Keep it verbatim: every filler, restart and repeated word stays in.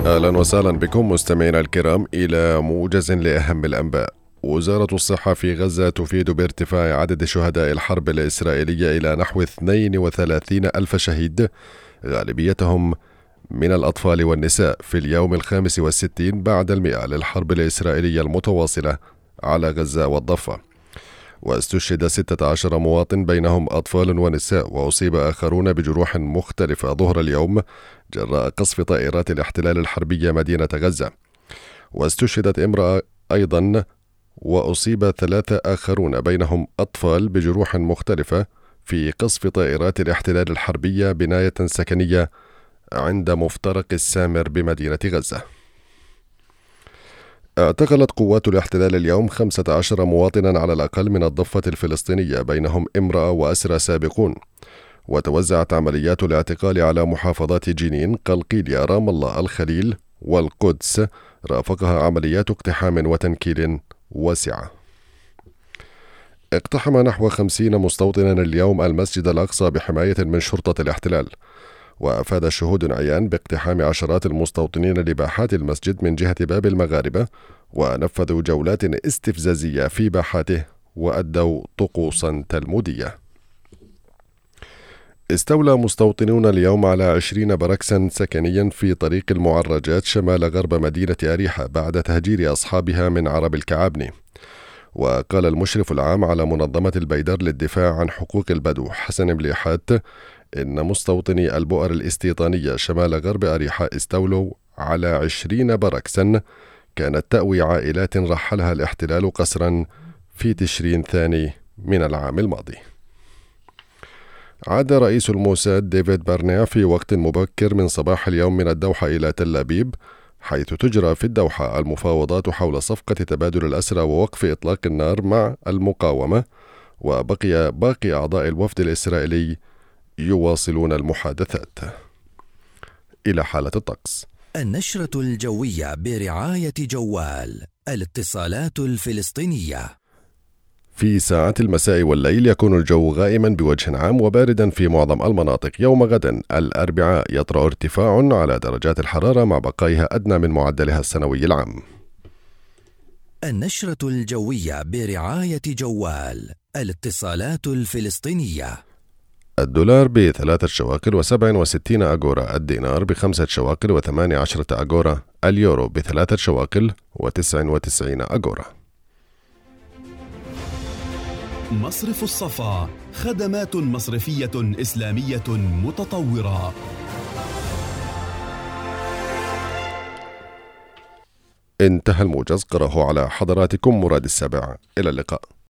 أهلا وسهلا بكم مستمعينا الكرام إلى موجز لأهم الأنباء. وزارة الصحة في غزة تفيد بارتفاع عدد شهداء الحرب الإسرائيلية إلى نحو اثنين وثلاثين ألف شهيد، غالبيتهم من الأطفال والنساء، في اليوم الخامس والستين بعد المئة للحرب الإسرائيلية المتواصلة على غزة والضفة. واستشهد ستة عشر مواطن بينهم أطفال ونساء، وأصيب آخرون بجروح مختلفة ظهر اليوم جراء قصف طائرات الاحتلال الحربية مدينة غزة. واستشهدت امرأة أيضا، وأصيب ثلاثة آخرون بينهم أطفال بجروح مختلفة في قصف طائرات الاحتلال الحربية بناية سكنية عند مفترق السامر بمدينة غزة. اعتقلت قوات الاحتلال اليوم خمسة عشر مواطنا على الأقل من الضفة الفلسطينية، بينهم امرأة وأسرى سابقون. وتوزعت عمليات الاعتقال على محافظات جنين، قلقيلية، رام الله، الخليل والقدس، رافقها عمليات اقتحام وتنكيل واسعة. اقتحم نحو خمسين مستوطنا اليوم المسجد الأقصى بحماية من شرطة الاحتلال. وأفاد شهود عيان باقتحام عشرات المستوطنين لباحات المسجد من جهة باب المغاربة، ونفذوا جولات استفزازية في باحاته وأدوا طقوسا تلمودية. استولى مستوطنون اليوم على عشرين بركسا سكنيا في طريق المعرجات شمال غرب مدينة أريحة بعد تهجير أصحابها من عرب الكعابني. وقال المشرف العام على منظمة البيدر للدفاع عن حقوق البدو حسن مليحات إن مستوطني البؤر الاستيطانية شمال غرب أريحة استولوا على عشرين بركسا كانت تأوي عائلات رحلها الاحتلال قسرا في تشرين ثاني من العام الماضي. عاد رئيس الموساد ديفيد بارنيا في وقت مبكر من صباح اليوم من الدوحة إلى تل أبيب، حيث تجرى في الدوحة المفاوضات حول صفقة تبادل الأسرى ووقف إطلاق النار مع المقاومة. وبقي باقي أعضاء الوفد الإسرائيلي يواصلون المحادثات. إلى حالة الطقس. النشرة الجوية برعاية جوال الاتصالات الفلسطينية. في ساعات المساء والليل يكون الجو غائما بوجه عام وباردا في معظم المناطق. يوم غد الأربعاء يطرأ ارتفاع على درجات الحرارة مع بقائها أدنى من معدلها السنوي العام. النشرة الجوية برعاية جوال الاتصالات الفلسطينية. الدولار بثلاثة شواكل وسبع وستين أجورا، الدينار بخمسة شواكل وثمانية عشرة أجورا، اليورو بثلاثة شواكل وتسع وتسعين أجورا. مصرف الصفا، خدمات مصرفية إسلامية متطورة. انتهى الموجز، قرأه على حضراتكم مراد السبع. إلى اللقاء.